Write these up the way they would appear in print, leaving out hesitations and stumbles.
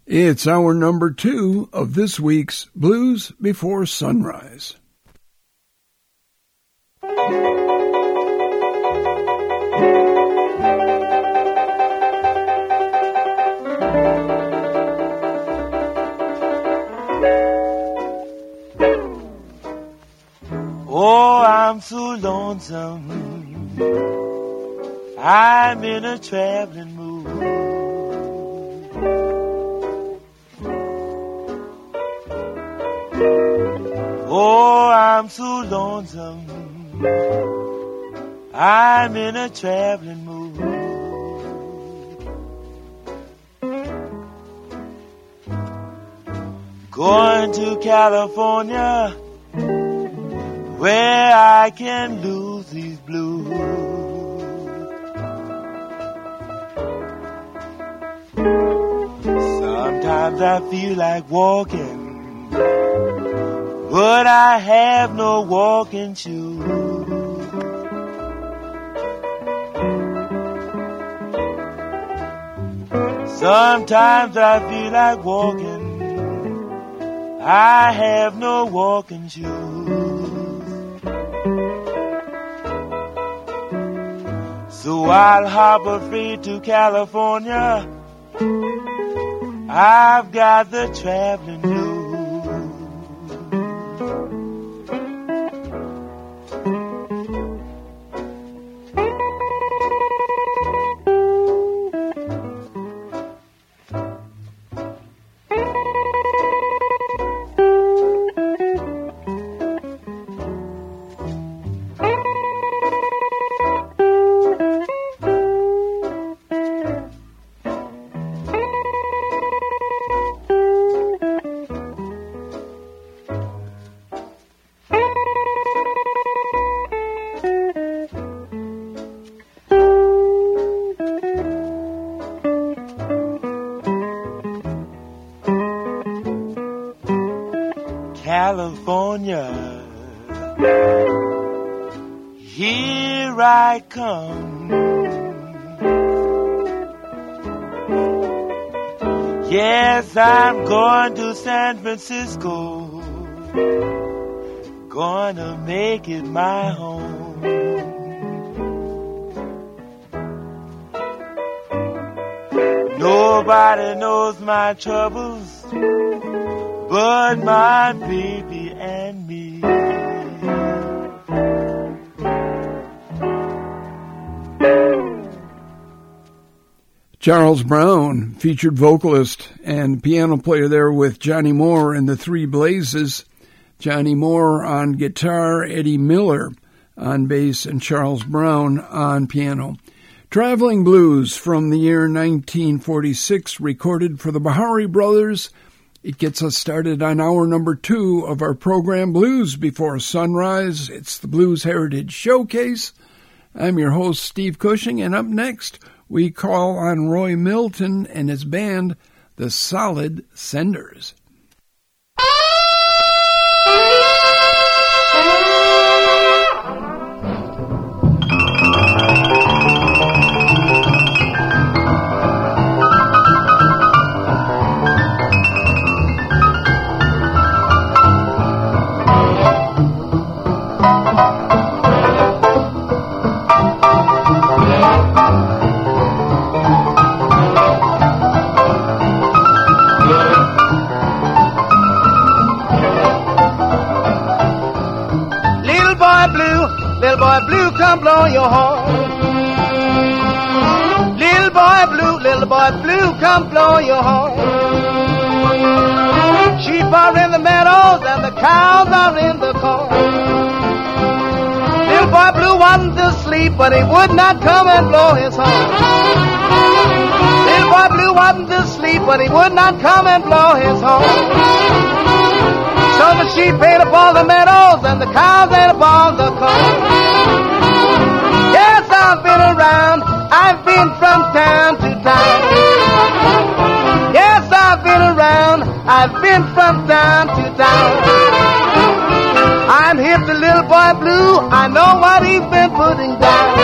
It's hour number 2 of this week's Blues Before Sunrise. Oh, I'm so lonesome, I'm in a traveling mood. Oh, I'm so lonesome, I'm in a traveling mood. Going to California, where I can lose these blues. Sometimes I feel like walking, but I have no walking shoes. Sometimes I feel like walking, I have no walking shoes. So I'll harbor free to California, I've got the traveling blues. California, here I come. Yes, I'm going to San Francisco, gonna make it my home. Nobody knows my troubles but my baby and me. Charles Brown, featured vocalist and piano player there with Johnny Moore and the Three Blazes. Johnny Moore on guitar, Eddie Miller on bass, and Charles Brown on piano. Traveling Blues from the year 1946, recorded for the Bahari Brothers. It gets us started on hour number 2 of our program, Blues Before Sunrise. It's the Blues Heritage Showcase. I'm your host, Steve Cushing, and up next, we call on Roy Milton and his band, the Solid Senders. Little boy blue, come blow your horn. Little boy blue, come blow your horn. Sheep are in the meadows and the cows are in the corn. Little boy blue wasn't asleep, but he would not come and blow his horn. Little boy blue wasn't asleep, but he would not come and blow his horn. So the sheep ate up all the meadows and the cows ate up all the corn. Yes, I've been around, I've been from town to town. Yes, I've been around, I've been from town to town. I'm hip to little boy blue, I know what he's been putting down.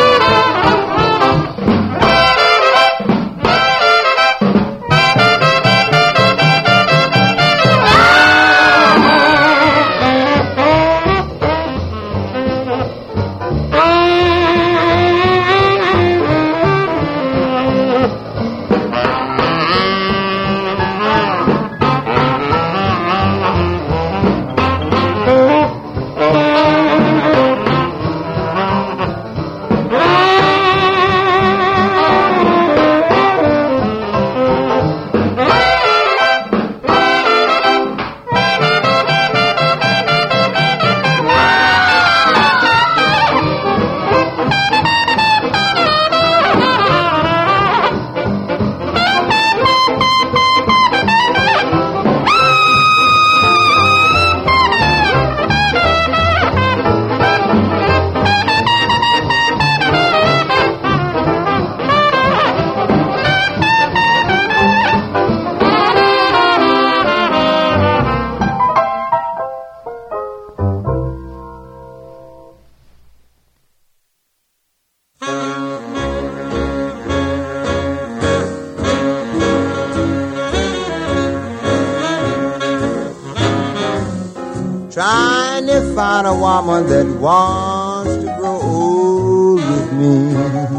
trying to find a woman that wants to grow old with me.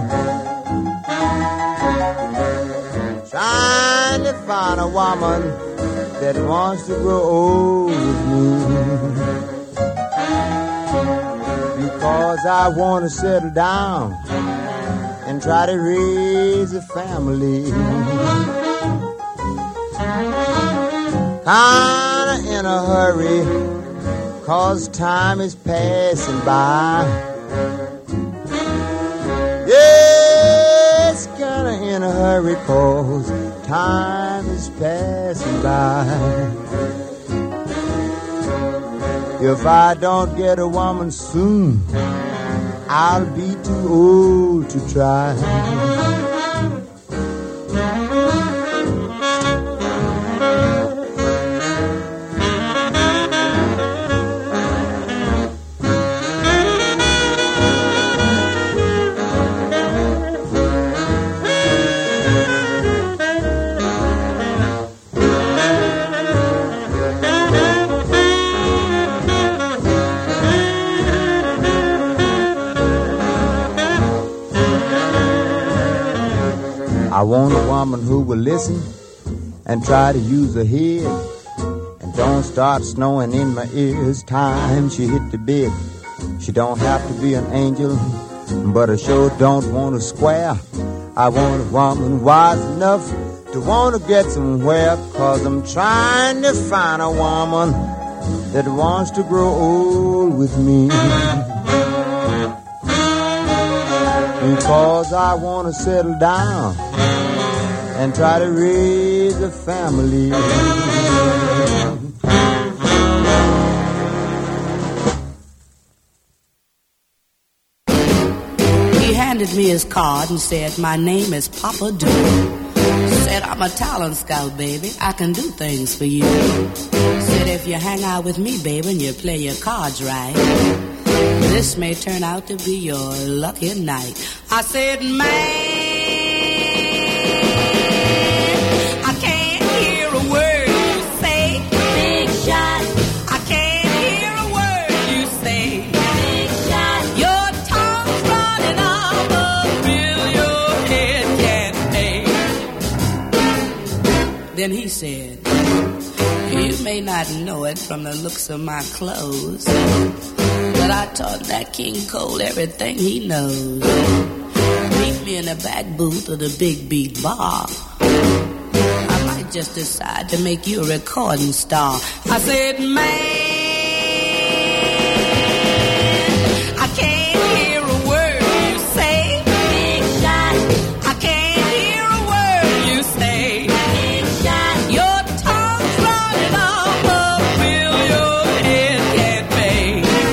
Trying to find a woman that wants to grow old with me. Because I want to settle down and try to raise a family. Kinda in a hurry, 'cause time is passing by. Yes, kinda in a hurry, 'cause time is passing by. If I don't get a woman soon, I'll be too old to try. I want a woman who will listen and try to use her head and don't start snowing in my ears time she hit the bed. She don't have to be an angel, but I sure don't want to square. I want a woman wise enough to want to get somewhere, 'cause I'm trying to find a woman that wants to grow old with me. Because I want to settle down and try to raise a family. He handed me his card and said, "My name is Papa Doodle." Said, "I'm a talent scout, baby. I can do things for you." Said, "If you hang out with me, baby, and you play your cards right, this may turn out to be your lucky night." I said, "Man, I can't hear a word you say. Big shot. I can't hear a word you say. Big shot. Your tongue's running off a bill your head can't pay." Then he said, "You may not know it from the looks of my clothes, but I taught that King Cole everything he knows. Meet me in the back booth of the Big Beat Bar. I might just decide to make you a recording star." I said, "Man, I can't hear a word you say. Big shot. I can't hear a word you say. Big shot. Your tongue's running off a bill your head can't pay."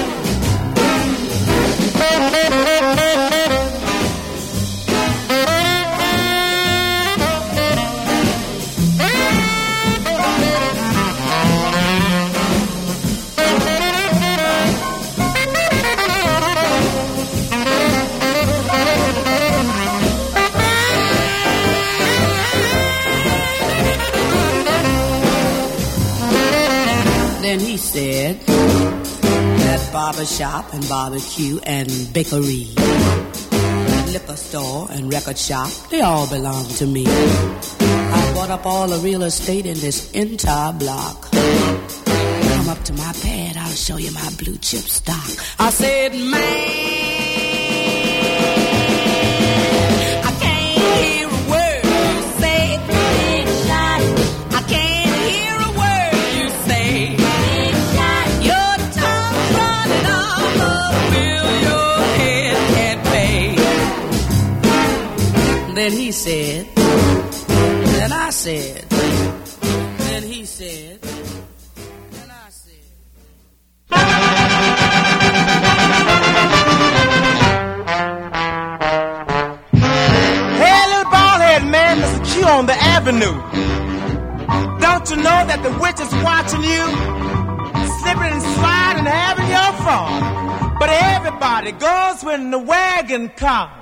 Then he said, "That barbershop and barbecue and bakery, liquor store and record shop, they all belong to me. I bought up all the real estate in this entire block. Come up to my pad, I'll show you my blue chip stock." I said, "Man, I can't hear a word you say. Big shot. I can't hear a word you say. Big shot. Your tongue's running off a bill your head can't pay." Then he said, then I said, then he said, then I said. Hey, little bald-headed man, Mr. Q on the avenue. Don't you know that the witch is watching you? Slipping and sliding, having your fun. But everybody goes when the wagon comes.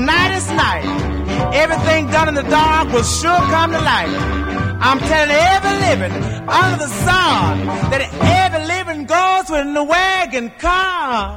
night is night. Everything done in the dark will sure come to light. I'm telling every living under the sun that every living goes when the wagon comes.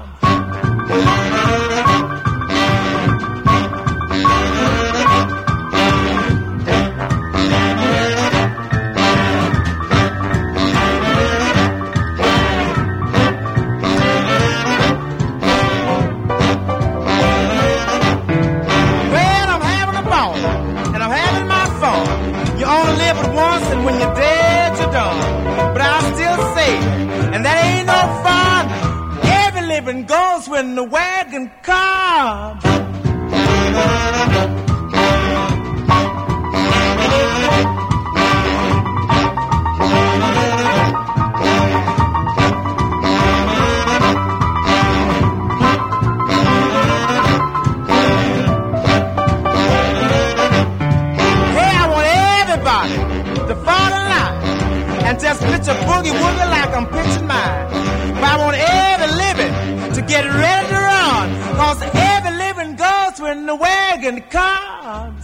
When you're dead, you're done. But I'll still say, and that ain't no fun. Every living goes when the wagon comes. And just pitch a boogie-woogie like I'm pitching mine. But I want every living to get ready to run, cause every living goes when the wagon comes.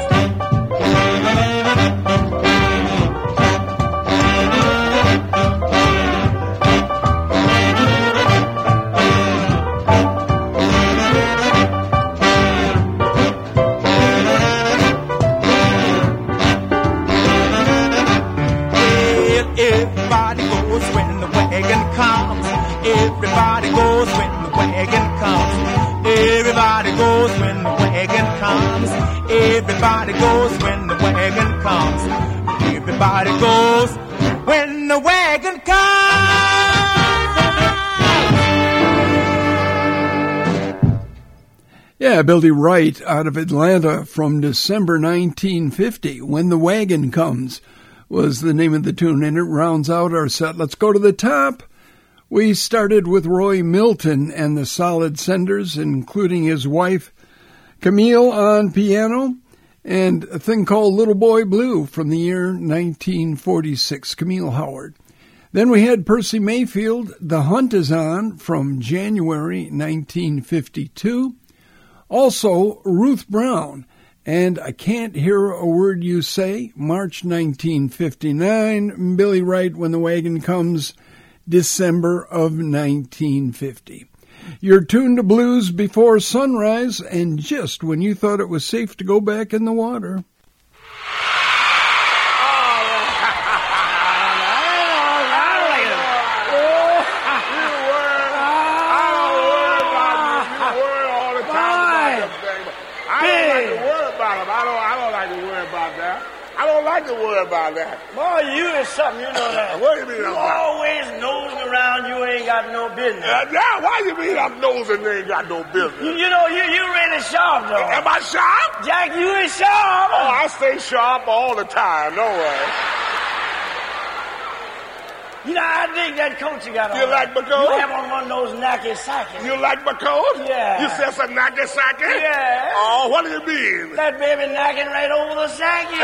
Everybody goes when the wagon comes. Everybody goes when the wagon comes. Everybody goes when the wagon comes. Everybody goes when the wagon comes. Everybody goes when the wagon comes. Yeah, Billy Wright out of Atlanta from December 1950, When the Wagon Comes, was the name of the tune, and it rounds out our set. Let's go to the top. We started with Roy Milton and the Solid Senders, including his wife Camille on piano, and a thing called Little Boy Blue from the year 1946, Camille Howard. Then we had Percy Mayfield, The Hunt Is On, from January 1952. Also, Ruth Brown, and I Can't Hear a Word You Say, March 1959. Billy Wright, When the Wagon Comes, December of 1950. You're tuned to Blues Before Sunrise, and just when you thought it was safe to go back in the water. I don't like to worry about that. Boy, you is something, you know that. What do you mean? You always nosing around, you ain't got no business. Yeah, why you mean I'm nosing and ain't got no business? You know, you really sharp, though. Am I sharp? Jack, you is sharp. Oh, I stay sharp all the time, don't worry. You know, I dig that coat you got on. You like my coat? You have on one of those nacky-sacky. You like my coat? Yeah. You said some nacky-sacky? Yeah. Oh, what do you mean? That baby knocking right over the sacky.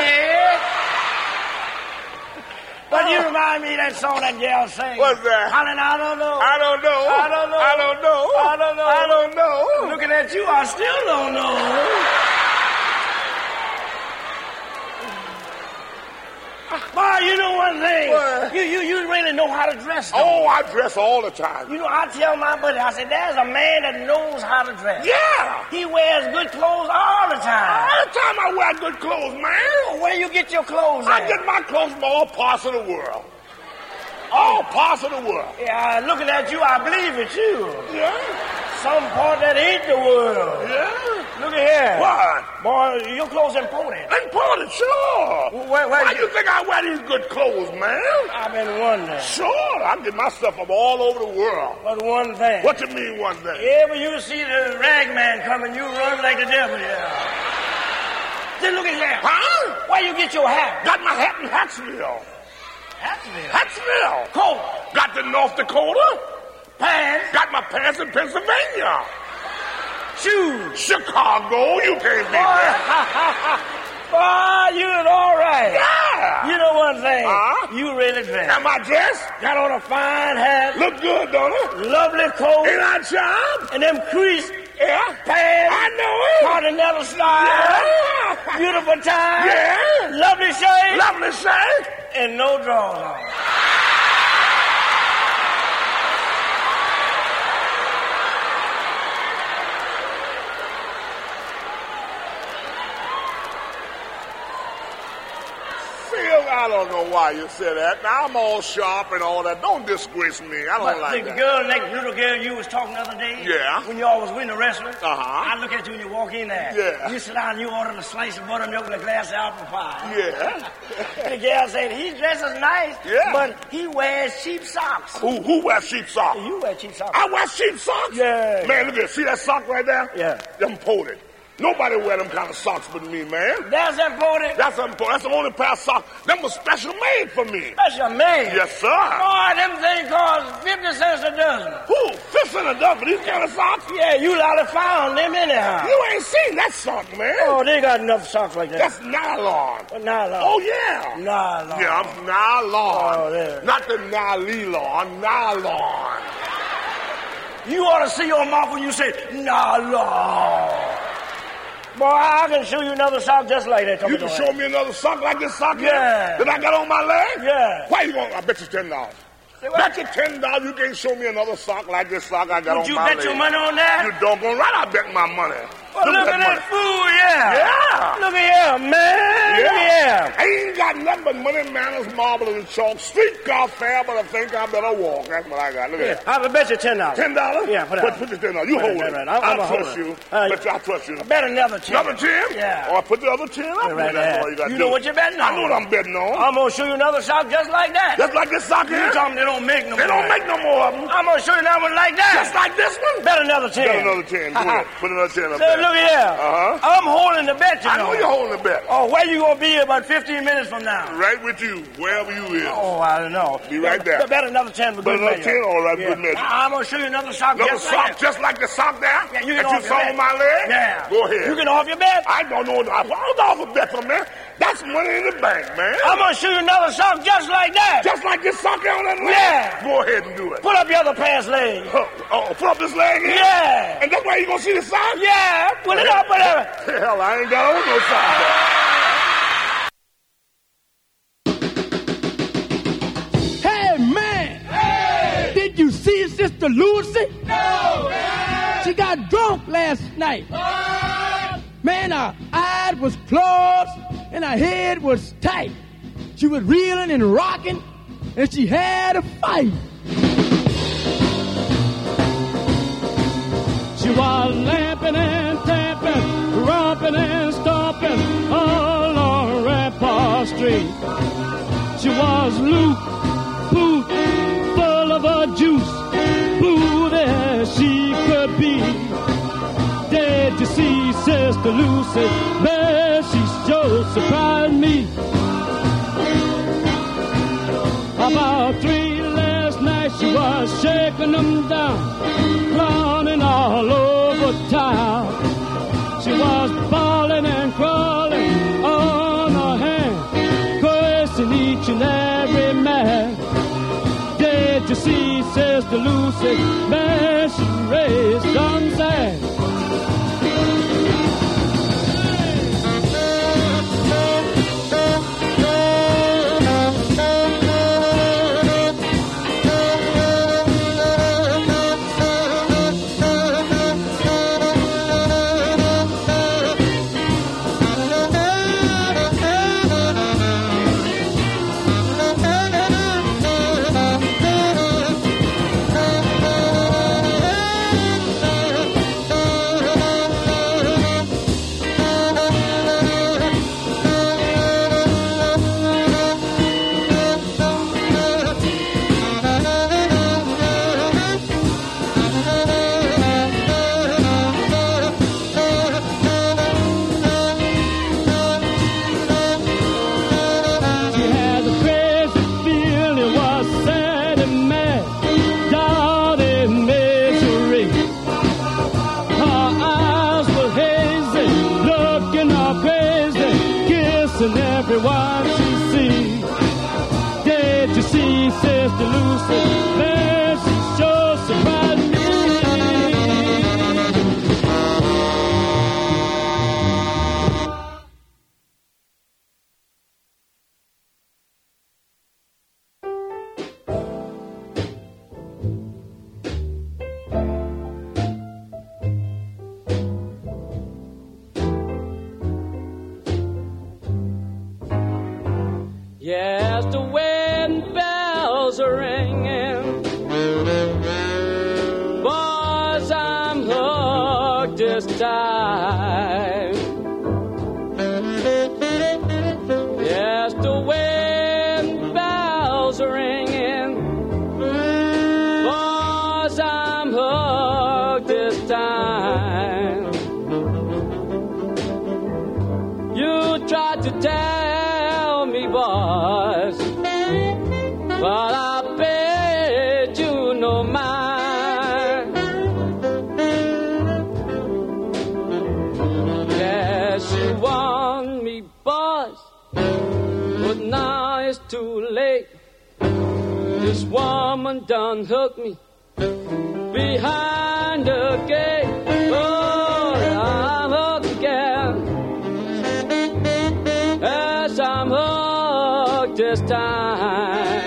But you remind me of that song that gal sang. What's that? Hollering, I don't know. I don't know. I don't know. I don't know. I don't know. I don't know. Looking at you, I still don't know. Boy, you know one thing. What? You really know how to dress, though. Oh, I dress all the time. You know, I tell my buddy, I said, there's a man that knows how to dress. Yeah. He wears good clothes all the time. All the time I wear good clothes, man. Where you get your clothes I at? get my clothes from all parts of the world. All parts of the world. Yeah, looking at you, I believe it's you. Yeah. Some part that ain't the world. Yeah. Look at here. What? Boy, your clothes imported. Imported, sure. Why you think I wear these good clothes, man? I've been wondering. Sure, I get my stuff from all over the world. But one thing. What you mean one thing? Ever you see the rag man coming, you run like the devil, yeah. Then look at here. Huh? Where you get your hat? Got my hat in Hatchville. Hatchville. Hatchville. Coat. Got the North Dakota. Pants. Got my pants in Pennsylvania. Shoes. Chicago. You can't beat that. Boy, you is all right. Yeah. You know one thing. Huh? You really dressed. Am I dressed? Got on a fine hat. Look good, don't it? Lovely coat. Ain't I charmed? And them creased Yeah. pants. I know it. Continental style. Yeah. Beautiful time. Yeah. Lovely shade. Lovely shade. And no drawers on. I don't know why you said that. Now, I'm all sharp and all that. Don't disgrace me. I don't like the that. girl, next little girl you was talking the other day. Yeah. When you all was winning the wrestling. Uh-huh. I look at you when you walk in there. Yeah. You sit down and you order a slice of buttermilk and a glass of apple pie. Yeah. The girl said, he dresses nice, Yeah. but he wears cheap socks. Who wears cheap socks? You wear cheap socks. I wear cheap socks? Yeah. Man, look at it. See that sock right there? Yeah. Them imported. Nobody wear them kind of socks but me, man. That's important. That's important. That's the only pair of socks. Them was special made for me. Special made? Yes, sir. Boy, them things cost 50 cents a dozen. Who? 50 cents a dozen for these kind of socks? Yeah, you ought to found them anyhow. You ain't seen that sock, man. Oh, they got enough socks like that. That's nylon. Nylon. Oh, yeah. Nylon. Yeah, I'm nylon. Oh, there. Not the nylon, nylon. You ought to see your mouth when you say, nylon. Boy, I can show you another sock just like that. You can show me another sock like this sock Yeah. here that I got on my leg? Yeah. Why you going? I bet you $10. Bet you $10 you can't show me another sock like this sock I got Would on you my leg. bet your money on that? You doggone right I bet my money. Well, look at that fool, yeah. Yeah. Look at here, man. Look at here. I ain't got nothing but money, manners, marble, and chalk. Streetcar fare, but I think I better walk. That's what I got. Look at that. I'll bet you $10. $10? Yeah, put it Put this $10. You hold it. Right. I I'm a trust holder. you. But I trust you. I bet another 10. Another 10? Yeah. Oh, I put the other 10 up. Right That's there. all you got to You do. know what you're betting on. I know what I'm betting on. I'm going to show you another sock just like that. Just like this sock here? You tell me they don't make no more. They don't make no more of them. I'm going to show you another one like that. Just like this one? Bet another 10. Bet another 10. Go ahead. Put another 10 up Say, there. look at here. Uh-huh. I'm holding the bet, you I know you're holding the bet. Oh, where you going to be about 15 minutes from now? Right with you, wherever you is. Oh, I don't know. Be right there. Bet another 10 for Bet good another measure. 10, all right, good measure. I'm going to show you another sock Another just sock like that. just like the sock there? Yeah, you that can off you your saw bet. on my leg? Yeah. Go ahead. You can off your bet? I don't know. I don't offer bet from man. That's money in the bank, man. I'm going to show you another sock just like that. Just like this sock on that leg? Yeah. Go ahead and do it. Put up your other pants leg. Oh, put up this leg here? Yeah. And that's why you going to see the sock? Yeah. Put it up, whatever. Hell, I ain't got on no sock. Did you see Sister Lucy? No, man. She got drunk last night. Man, her eyes was closed and her head was tight. She was reeling and rocking and she had a fight. She was lamping and tapping, romping and stomping all on Rampart Street. She was loose, poot, full of a juice, blue as she could be. Did you see Sister Lucy? Man, she sure surprised me. About 3 last night, she was shaking them down, clowning all over town. She was bawling and crawling on her hands, cursing each and every man. Did you see Sister Lucy? Man, she raised some sand. Everyone she see. Did you see Sister Lucy? Man, she sure surprised me. Yes, the wedding bells are ringing. Boys, I'm hooked this time. Yes, the wedding bells are ringing. Boys, I'm hooked this time. You tried to tell me, boys, but I paid you no mind. Yes, you want me, boys, but now it's too late. This woman done hooked me behind the gate. Oh, I'm hooked again. Yes, I'm hooked this time.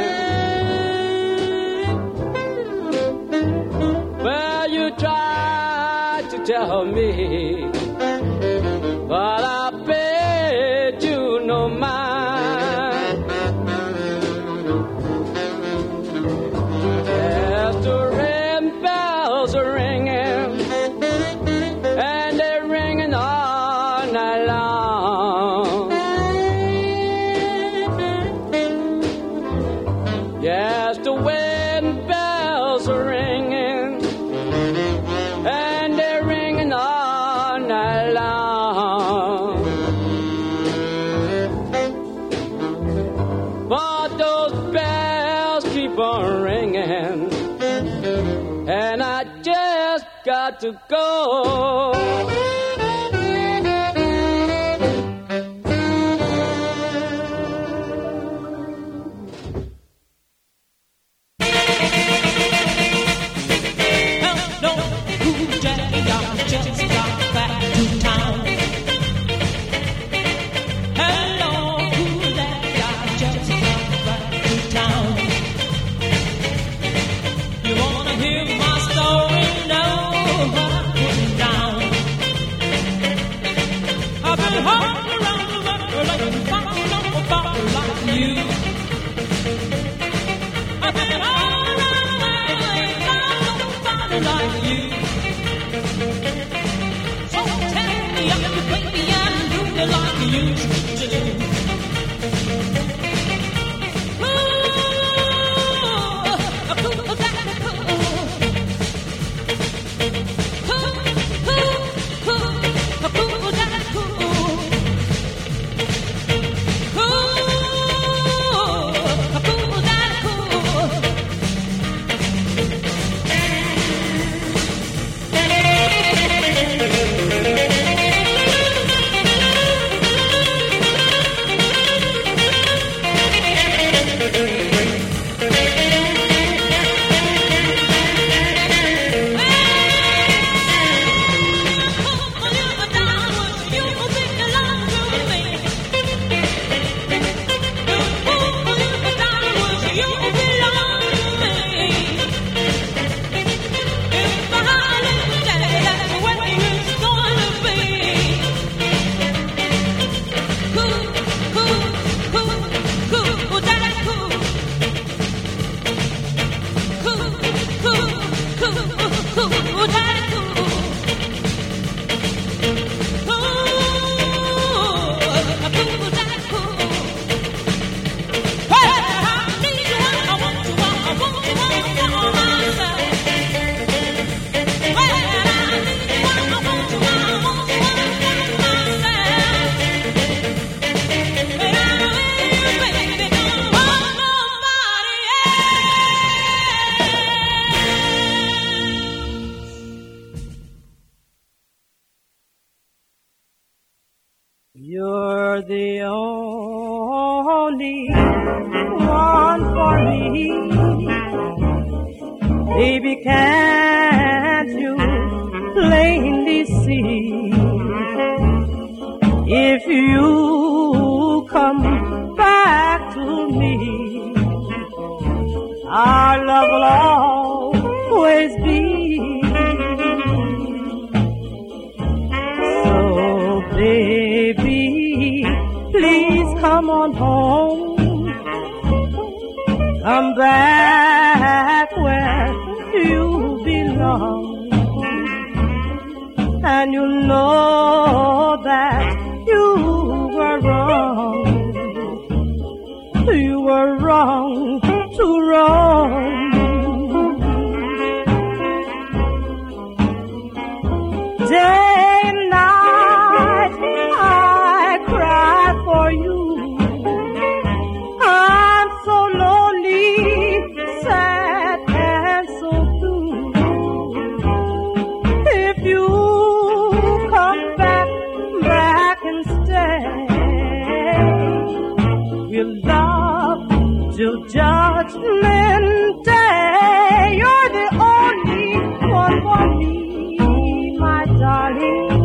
Well, you tried to tell me, but I paid you no mind. Yes, the red bells are ringing, and they're ringing all night long. Yes, the wedding bells are ringing, and they're ringing all night long. But those bells keep on ringing, and I just got to go. You're the only one for me. Baby, can't you plainly see? If you come back to me, our love will always be. So, baby, please come on home Come back where you belong. And you know that you were wrong. You were wrong to wrong. Day and night I cry for you. I'm so lonely, sad and so blue. If you come back and stay, we'll love till Judgment Day. You're the only one for me, my darling.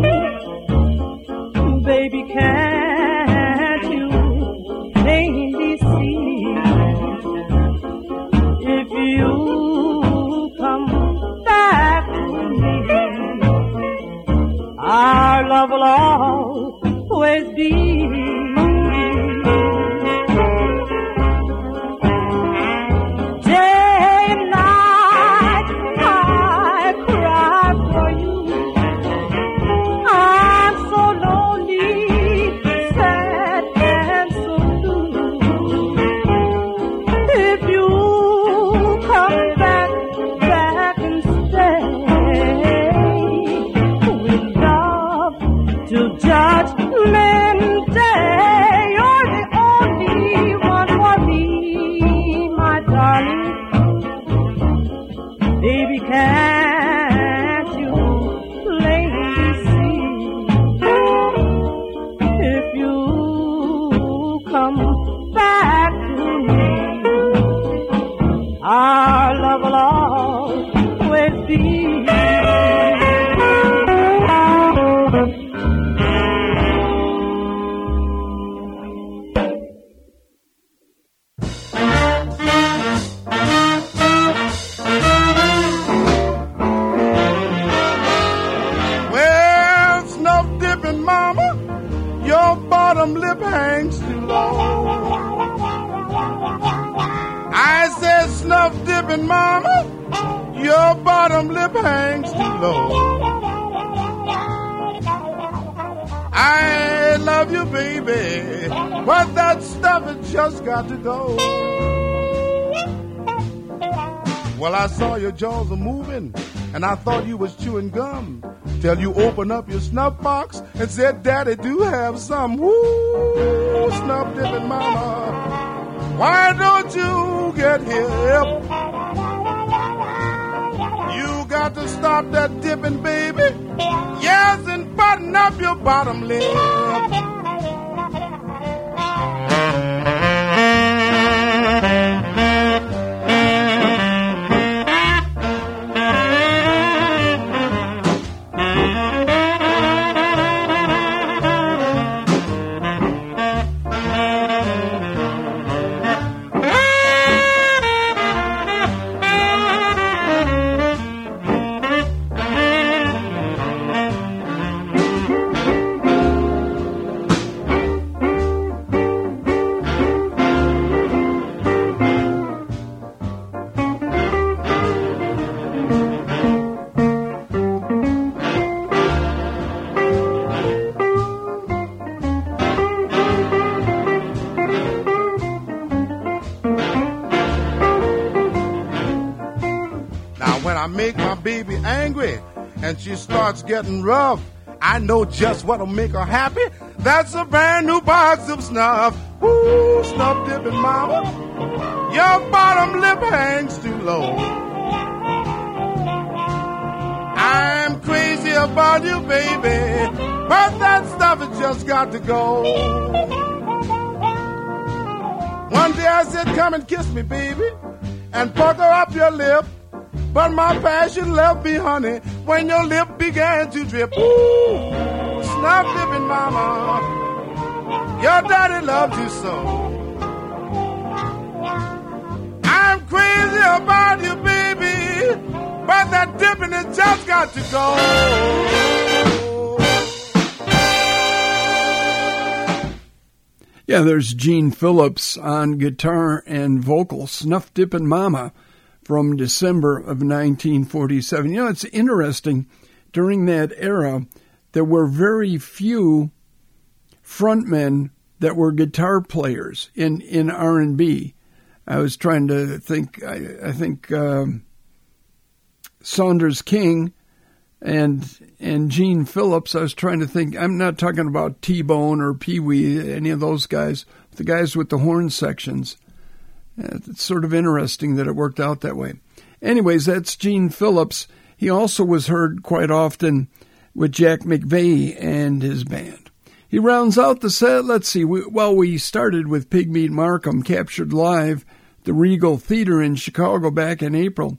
Baby, can't you plainly see? If you come back to me, our love will always be. Day and night I cry for you. I'm so lonely, sad and so blue. If you come back and stay, we'll love till Judgment Day. You're the only one for me, my darling. Baby, can't you plainly see? If you come back to me, our love will always be. Well, snuff dipping mama, your bottom lip hangs too low. I said snuff dipping mama, your bottom lip hangs too low. I love you, baby, but that stuff has just got to go. Well, I saw your jaws a moving, and I thought you was chewing gum, till you opened up your snuff box and said, Daddy, do have some. Woo, snuff dipping mama, why don't you get hip? You got to stop that dipping, baby. Yes, and button up your bottom lip. Make my baby angry and she starts getting rough, I know just what'll make her happy. That's a brand new box of snuff. Ooh, snuff dipping mama, your bottom lip hangs too low. I'm crazy about you, baby, but that stuff has just got to go. One day I said, come and kiss me, baby, and pucker up your lip. But my passion left me, honey, when your lip began to drip. Ooh, snuff dipping mama, your daddy loved you so. I'm crazy about you, baby, but that dipping has just got to go. Yeah, there's Gene Phillips on guitar and vocal, Snuff Dippin' Mama, from December of 1947. You know, it's interesting, during that era, there were very few frontmen that were guitar players in R&B. I was trying to think, I think Saunders King and Gene Phillips. I was trying to think, I'm not talking about T-Bone or Pee-wee, any of those guys, the guys with the horn sections. It's sort of interesting that it worked out that way. Anyways, that's Gene Phillips. He also was heard quite often with Jack McVeigh and his band. He rounds out the set. Let's see. We started with Pigmeat Markham, captured live at the Regal Theater in Chicago back in April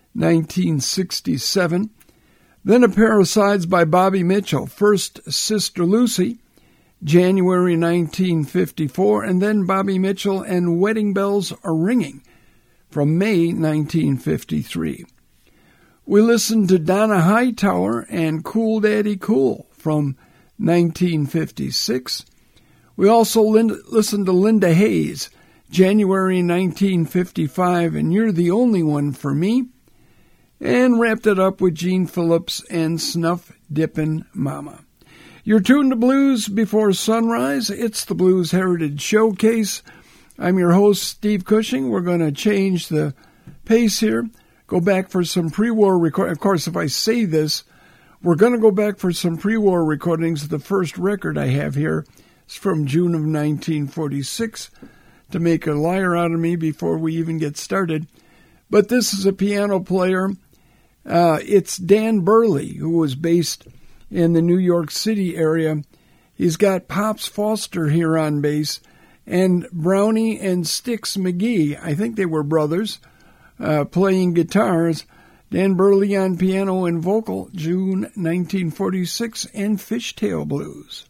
1967. Then a pair of sides by Bobby Mitchell. First, Sister Lucy, January 1954, and then Bobby Mitchell and Wedding Bells Are Ringing from May 1953. We listened to Donna Hightower and Cool Daddy Cool from 1956. We also listened to Linda Hayes, January 1955, and You're the Only One for Me, and wrapped it up with Gene Phillips and Snuff Dippin' Mama. You're tuned to Blues Before Sunrise. It's the Blues Heritage Showcase. I'm your host, Steve Cushing. We're going to change the pace here, go back for some pre-war recordings. Of course, if I say this, we're going to go back for some pre-war recordings. The first record I have here is from June of 1946, to make a liar out of me before we even get started. But this is a piano player. It's Dan Burley, who was based in the New York City area. He's got Pops Foster here on bass, and Brownie and Sticks McGee, I think they were brothers, playing guitars. Dan Burley on piano and vocal, June 1946, and Fishtail Blues.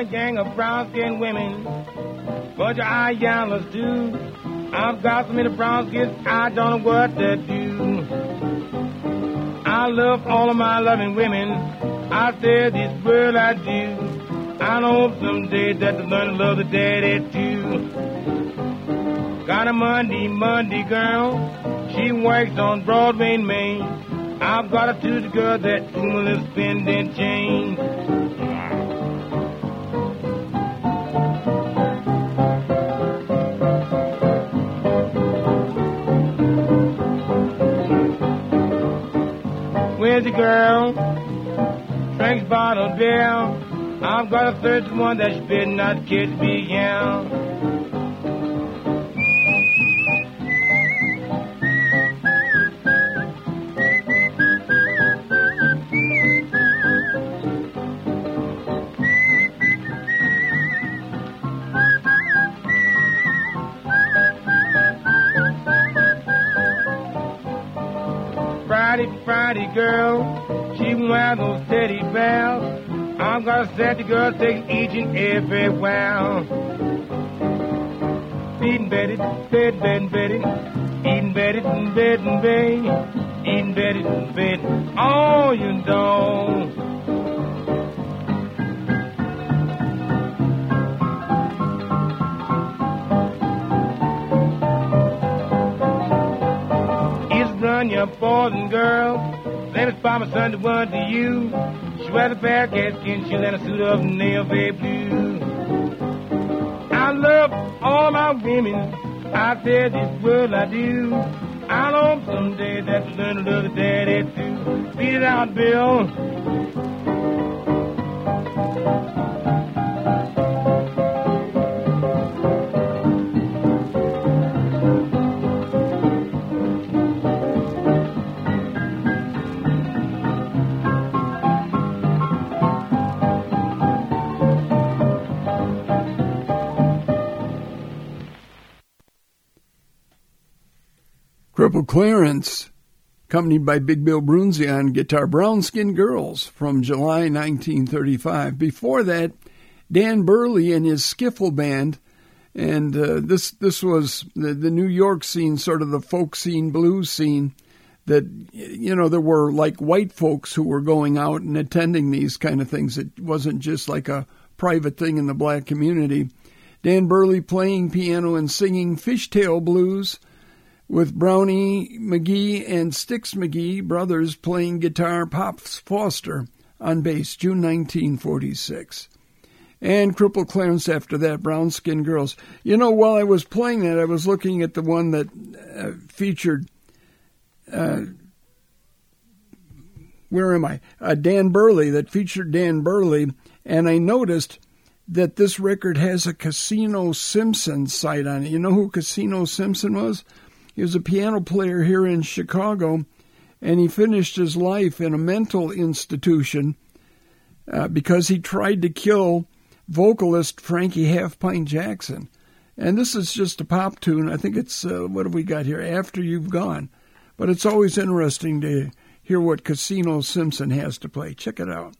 got a gang of brown-skinned women, bunch of Iyanlas too. I've got so many brown skins, I don't know what to do. I love all of my loving women. I said this world I do. I know someday that to learn to love the daddy too. Got a Monday girl. She works on Broadway in Maine. I've got a Tuesday girl that will spending change. Where's the girl? Drinks bottle beer. I've got a third one that she better not catch me, yeah. Friday girl, she wears those teddy bears. I've got a Saturday girl takes each and every while. Eating Betty, bed, Betty, eating Betty, bed, eating Betty, bed. Oh, you know. Your boys and girls, let me spot my son to one to you. She wears a pair of catskin, she'll let a suit of nail very blue. I love all my women, I said this world I do. I know someday that you learn to love the daddy too. Beat it out, Bill. Cripple Clarence, accompanied by Big Bill Brunzi on guitar, Brown Skin Girls from July 1935. Before that, Dan Burley and his Skiffle Band, and this was the New York scene, sort of the folk scene, blues scene, that, you know, there were like white folks who were going out and attending these kind of things. It wasn't just like a private thing in the black community. Dan Burley playing piano and singing Fishtail Blues, with Brownie McGee and Styx McGee, brothers, playing guitar, Pops Foster on bass, June 1946. And Cripple Clarence after that, Brown Skin Girls. You know, while I was playing that, I was looking at the one that featured, Dan Burley, that featured Dan Burley, and I noticed that this record has a Casino Simpson site on it. You know who Casino Simpson was? He was a piano player here in Chicago, and he finished his life in a mental institution because he tried to kill vocalist Frankie Half-Pint Jackson. And this is just a pop tune. I think it's, what have we got here? After You've Gone. But it's always interesting to hear what Casino Simpson has to play. Check it out.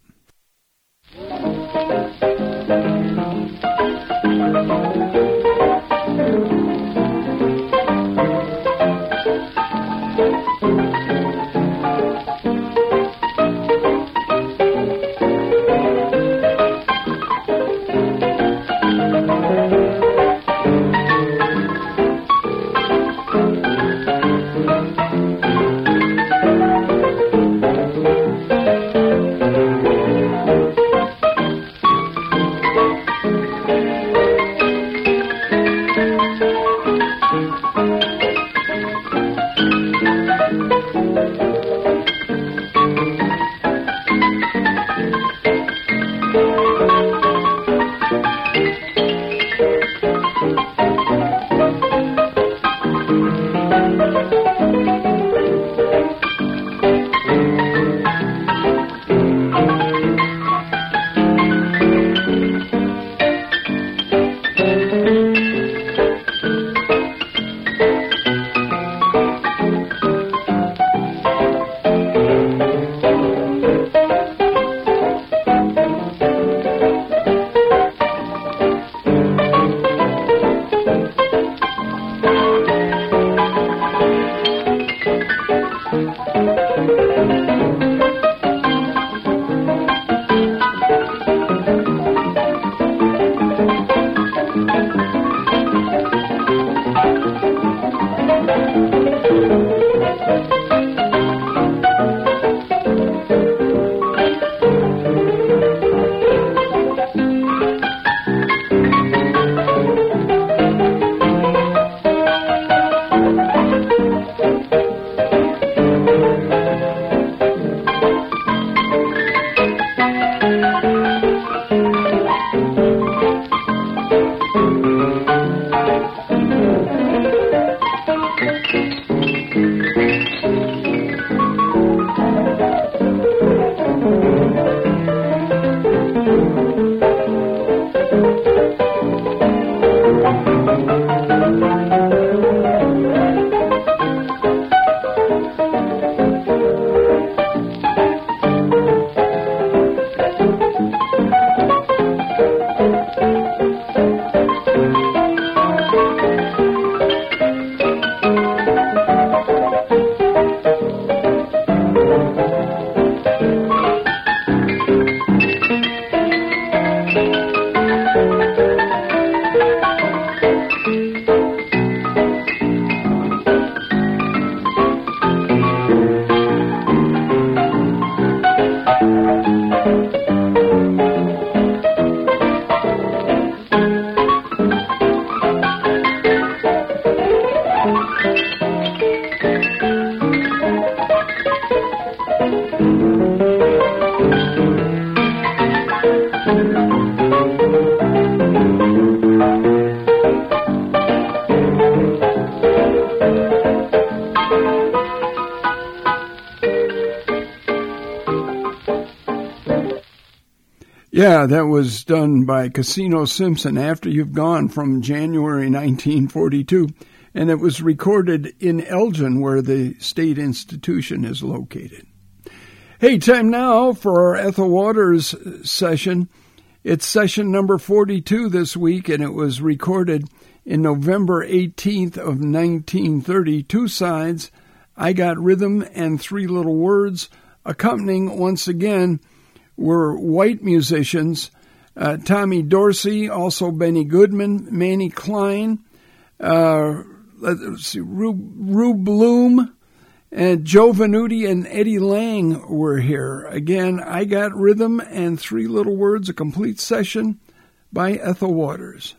Yeah, that was done by Casino Simpson After You've Gone from January 1942, and it was recorded in Elgin, where the state institution is located. Hey, time now for our Ethel Waters session. It's session number 42 this week, and it was recorded in November 18th of 1930. Two sides, I Got Rhythm and Three Little Words. Accompanying, once again, were white musicians, Tommy Dorsey, also Benny Goodman, Manny Klein, let's see, Rube Bloom, and Joe Venuti and Eddie Lang were here. Again, I Got Rhythm and Three Little Words, a complete session by Ethel Waters.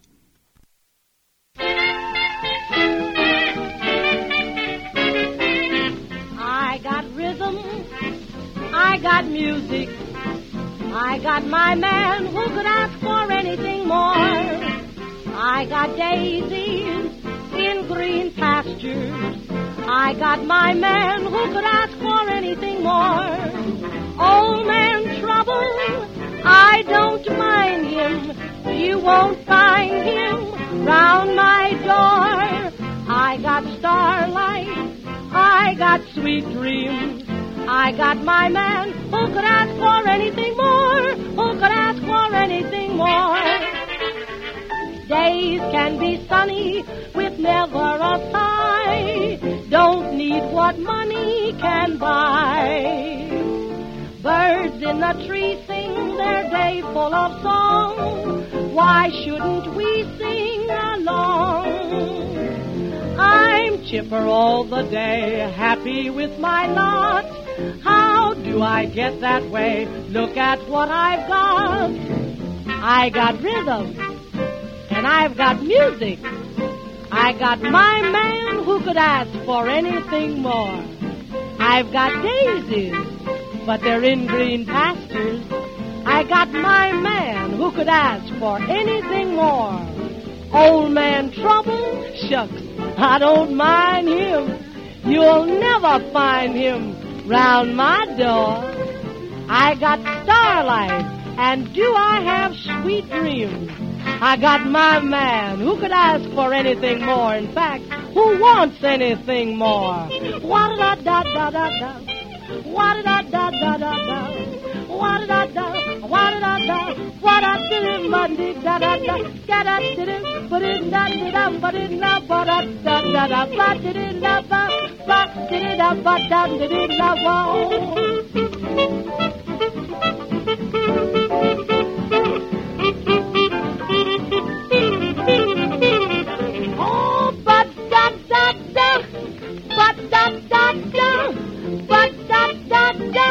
I got rhythm, I got music, I got my man who could ask for anything more. I got daisies in green pastures, I got my man who could ask for anything more. Old man trouble, I don't mind him, you won't find him round my door. I got starlight, I got sweet dreams, I got my man who could ask for anything more, who could ask for anything more. Days can be sunny with never a sigh, don't need what money can buy. Birds in the tree sing their day full of song, why shouldn't we sing along? I'm chipper all the day, happy with my lot. How do I get that way? Look at what I've got. I got rhythm, and I've got music. I got my man who could ask for anything more. I've got daisies, but they're in green pastures. I got my man who could ask for anything more. Old man trouble, shucks, I don't mind him. You'll never find him round my door. I got starlight, and do I have sweet dreams? I got my man who could ask for anything more. In fact, who wants anything more? Wa-da-da-da-da-da-da. Wa-da-da-da-da-da-da. Wa-da-da-da. Wa-da-da-da. Wa-da-da-da-da-da-da. Oh, ba-da-da-da, ba-da-da-da, ba-da-da-da,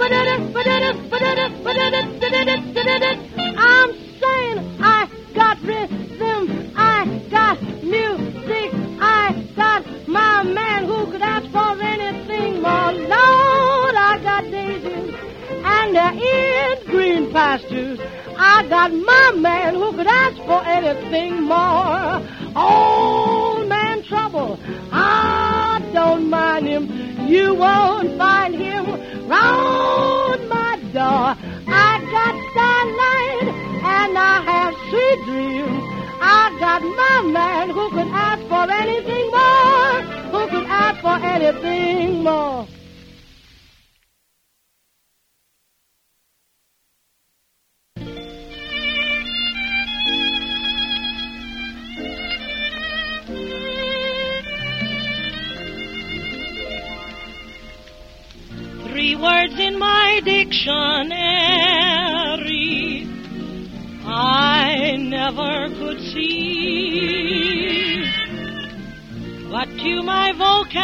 ba-da-da-ba-da-da-ba-da-da-ba-da-da-ba-da-da-ba-da-da. I'm saying I got rhythm, I got music, I got my man who could ask for anything more. Lord, I got daisies, and they're in green pastures. I got my man who could ask for anything more. Old man trouble, I don't mind him. You won't find him round my door. I got starlight and I have sweet dreams. I got my man who could ask for anything more, who could ask for anything more. Three words in my dictionary I never could see, but to my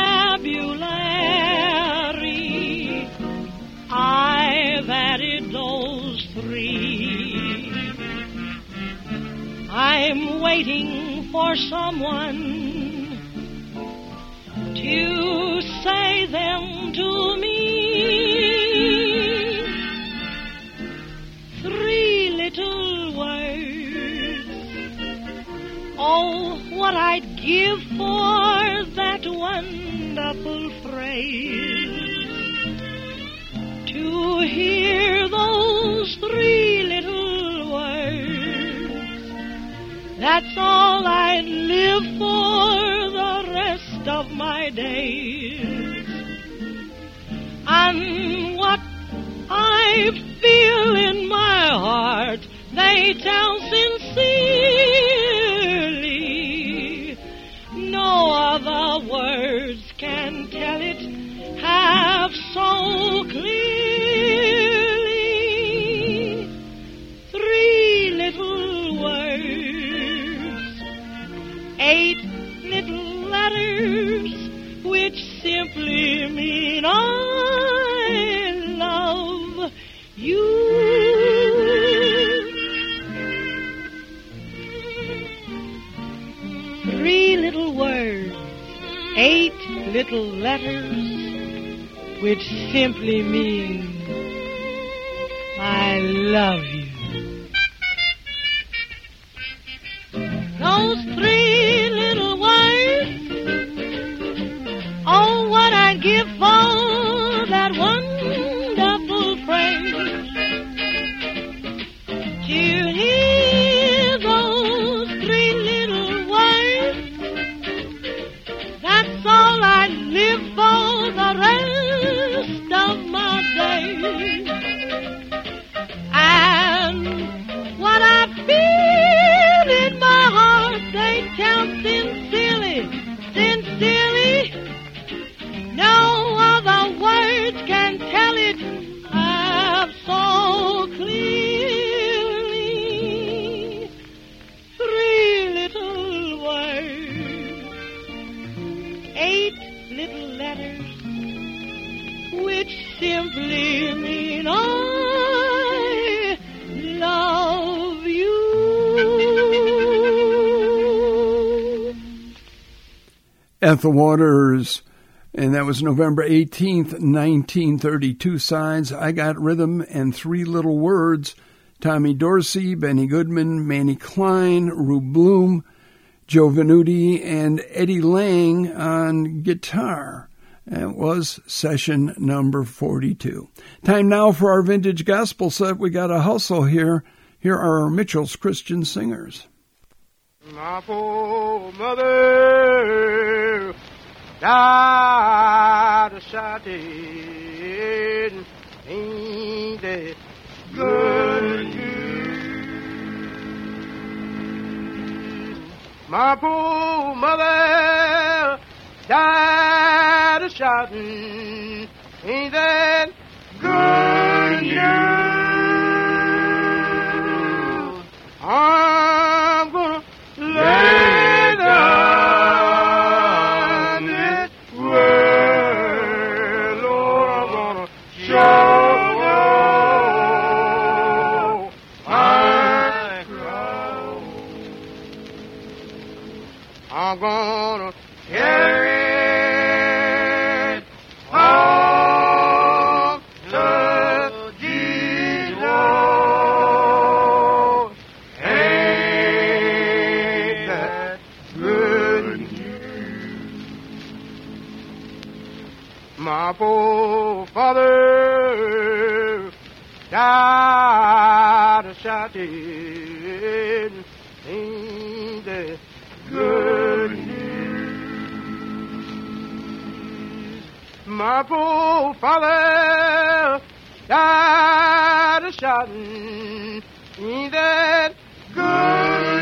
vocabulary I've added those three. I'm waiting for someone to say them to me. Three little words. Oh, what I'd give for that wonderful phrase. To hear those three little That's all I live for the rest of my days. And what I feel in my heart, they tell sincerely. No other words can tell it half so clearly. 3 little words, 8 little letters, which simply mean I love you. 3 little words, 8 little letters, which simply mean I love you. Those 3 little words, oh, what I'd give for that wonderful phrase. To hear those 3 little words, that's all I live for the rest of my days. And what I feel in my heart, they tell sincerely, sincerely. No other words can tell it half so clearly. 3 little words, 8 little letters, which simply mean I love you. Ethel Waters, and that was November 18th, 1932. Sides, I Got Rhythm and 3 Little Words. Tommy Dorsey, Benny Goodman, Manny Klein, Rube Bloom, Joe Venuti, and Eddie Lang on guitar. It was session number 42. Time now for our vintage gospel set. We got a hustle here. Here are Mitchell's Christian Singers. My poor mother died of shouting, ain't that good news? My poor mother died of shouting, ain't that good news? I'm gonna lay down this world, Lord, I'm gonna show my cross. I'm gonna carry it all to Jesus. Ain't that good news? My poor father died of shouting. Ain't that good news? My poor father died of shouting. Ain't that good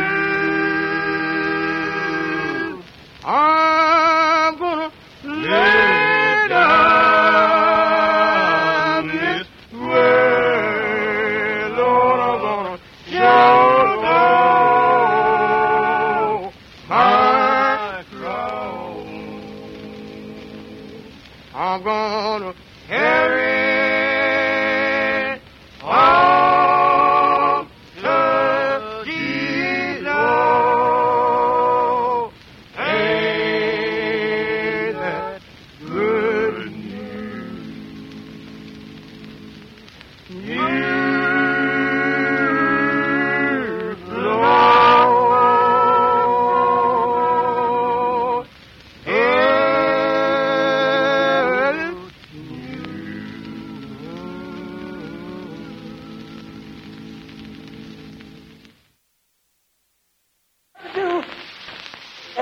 news? I'm gonna lay down this world, Lord, I'm gonna show my cross. I'm gonna carry it all to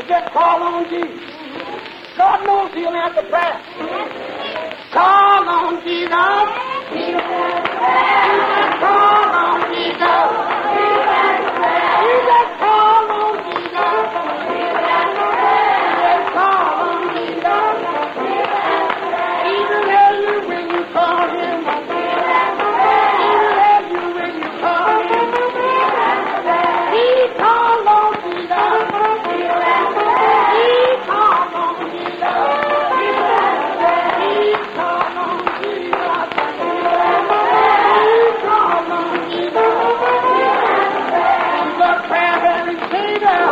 just call on Jesus. God knows he'll answer prayer. Call on Jesus. Call on Jesus. You just call on Jesus. Just call on Jesus. He'll hear you when you call him. He'll hear you when you call him. He called on Jesus. He called on Jesus. He called on Jesus. He called on Jesus. The prayer-bearing Savior.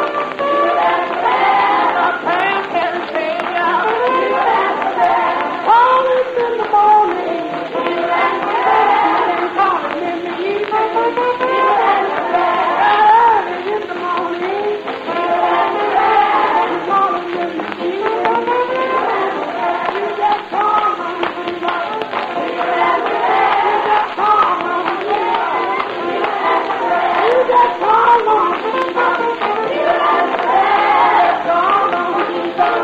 The prayer-bearing Savior. Call him in the morning. Call him in the evening. Early in the morning. Call him in the evening. You just call on Jesus. You just call on Jesus. You just call on Jesus. Call on Jesus.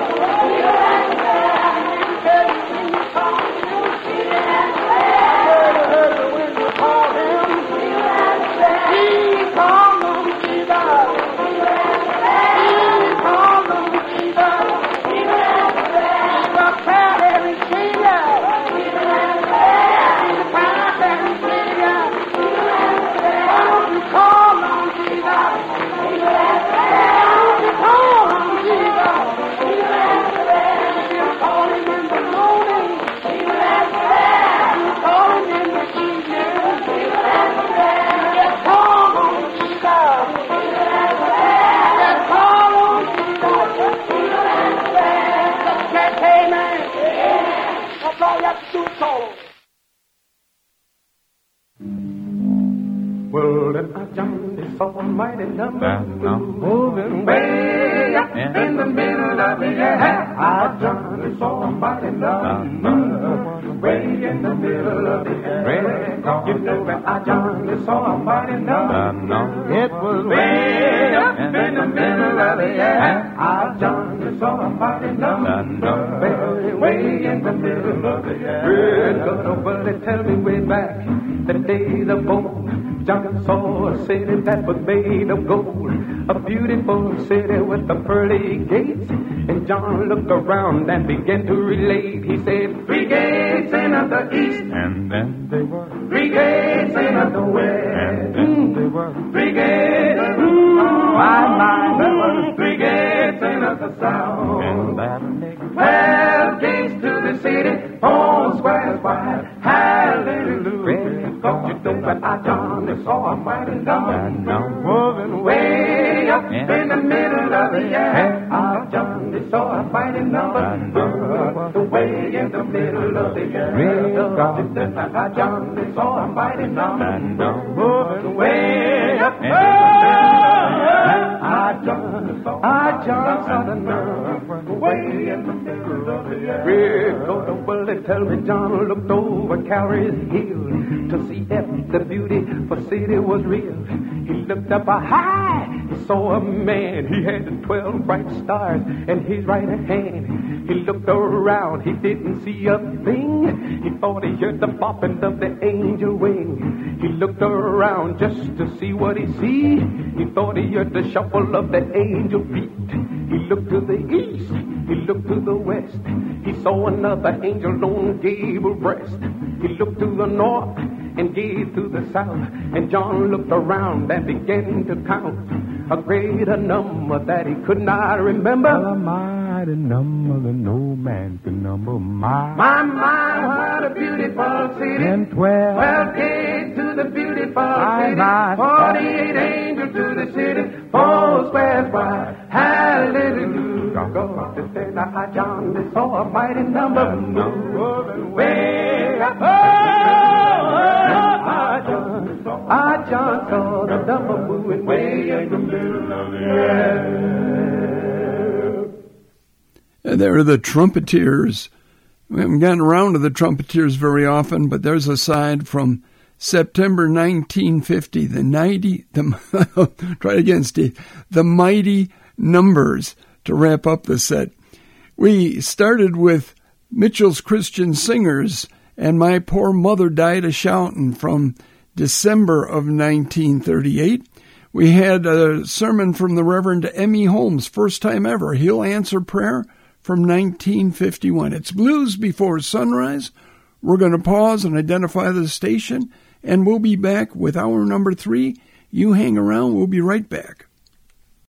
When you call him, he called on Jesus. He called on Jesus. The prayer-bearing Savior. The prayer-bearing Savior. Why don't you call on Jesus? Why don't you call on Jesus? You call him in the morning. You call him in the evening. Just call on Jesus. Just call on Jesus. Just say amen. That's all you have to do is call on. Well, then I jumped this almighty number, moving way up in the middle of the air. I jumped this almighty number, way in the middle of the air. You know that I jumped this almighty number. It was way up in the middle of the air. I jumped this almighty number, way in the middle of the air. Well, they tell me way back the days of old. John saw a city that was made of gold, a beautiful city with the pearly gates. And John looked around and began to relate. He said, 3 gates in of the east, and then they were 3 gates in of the west, and then they were 3 gates. My, there were 3 gates in of the south, and that makes 12 gates to the city, 4 squares wide. Hallelujah. Cause you know that I John saw a mighty number moving way up in the middle of the air. I John saw a mighty number way in the middle of the air. I John saw a mighty number moving way up in the middle of the air. I John saw the number way in the middle of the air. Well, they tell me John looked over Calvary's hill to see if the beautiful city was real. He looked up high, he saw a man. He had 12 bright stars in his right hand. He looked around, he didn't see a thing. He thought he heard the bopping of the angel wing. He looked around just to see what he see. He thought he heard the shuffle of the angel feet. He looked to the east, he looked to the west. He saw another angel on Gabriel's breast. He looked to the north and gave to the south. And John looked around and began to count a greater number that he could not remember. A mighty number that no man can number. My, what a beautiful city. And 12 gates to the beautiful city. 48 angels to the city. 4 squares wide. Hallelujah. John saw a mighty number moving way up. John saw the number moving way in the middle of the air. There are the Trumpeters. We haven't gotten around to the Trumpeters very often, but there's a side from September 1950, try it again, Steve. The Mighty Numbers. to wrap up the set. We started with Mitchell's Christian Singers and My Poor Mother Died a-Shoutin' from December of 1938. We had a sermon from the Reverend Emmy Holmes, first time ever, He'll Answer Prayer, from 1951. It's Blues Before Sunrise. We're going to pause and identify the station, and we'll be back with hour number 3. You hang around. We'll be right back.